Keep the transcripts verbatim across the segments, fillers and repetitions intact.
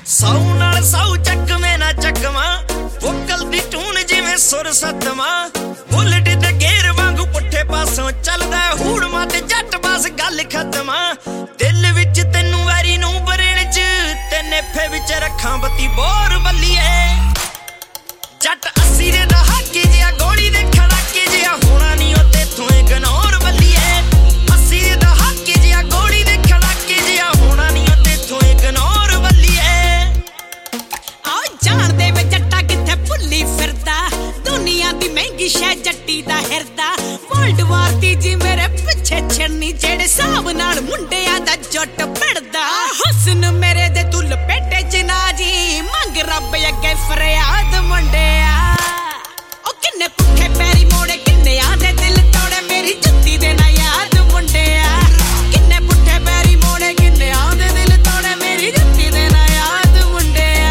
सौ नाल सौ चकवे ना चकवा वोकल दी टून जिवें सुर सतवा बुलेट ते गेर वांगू पुट्ठे पासों चलदा हूड़ माते जट बस गल खत्म दिल विच तैनू वैरी नू बरेण च ते नेफे विच रखां बत्ती बोर बल्लीए जट अस्सी दे दहाके जिहा गोली दे खड़ाके जिहा होना नी ओ तेथों इग्नोर बल्लीए अस्सी दे दहाके जिहा गोली दे खड़ाके जिहा होना नी ओ तेथों इग्नोर बल्लीए आओ जान दे वे जट्टा किथे भुल्ली फिरदा दुनिया दी महंगी शै जट्टी दा हिरदा वर्ल्ड वार तीजी मेरे पिछे छड़नी जेड़े हिसाब नाल मुंडियां दा जुट पड़दा हुस्न मेरे दे तू लपेटे च ना जी मंग रब अगे फरियाद मुंडिया ओ किन्ने पुट्ठे पैरी मोड़े किन्ने आंदे दिल तोड़े मेरी जुत्ती दे ना याद मुंडिया किन्ने पुट्ठे पैरी मोड़े किन्ने आंदे दिल तोड़े मेरी जुत्ती दे ना याद मुंडिया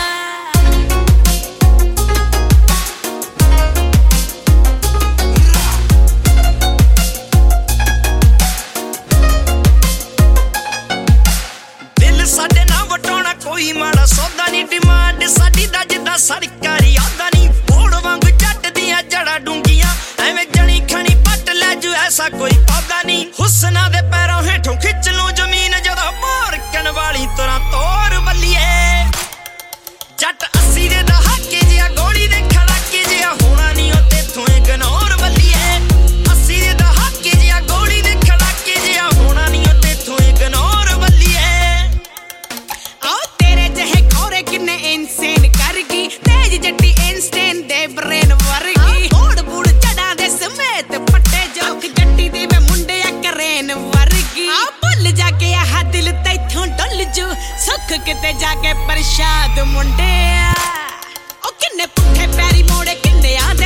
साडे ना वटाउणा कोई माड़ा सौदा नी डिमांड साडी दा जिद्दां सरकारी आदा नी बोड़ वांग जट दियां जड़ा डूंगियां एवें जणी खणी पट लै जू ऐसा कोई पौधा नी हुस्ना दे पैरों हेठों खिच लूं जमीन जदों मारकण वाली तुरां तोर बल्लीए जट अस्सी दे दहाके जिहा गोली दे खड़ाके जिहा होना नी ओ तेथों इग्नोर बल्लीए अस्सी दे दहाके जिहा गोली दे खड़ाके जिहा होना नी ओ तेथों इग्नोर बल्लीए किन्ने इंसेन करगी तेज जट्टी इंस्टेन दे ब्रेन वर्गी ओड़ बूड़ जड़ा दे समेत पट्टे जोख जट्टी दे वे मुंडे करेन वर्गी आ भुल जाके आह दिल तैथों डुल जू सुख किते जाके प्रसाद मुंडे ओ किन्ने पुट्ठे पैरी मोड़े किन्ने आ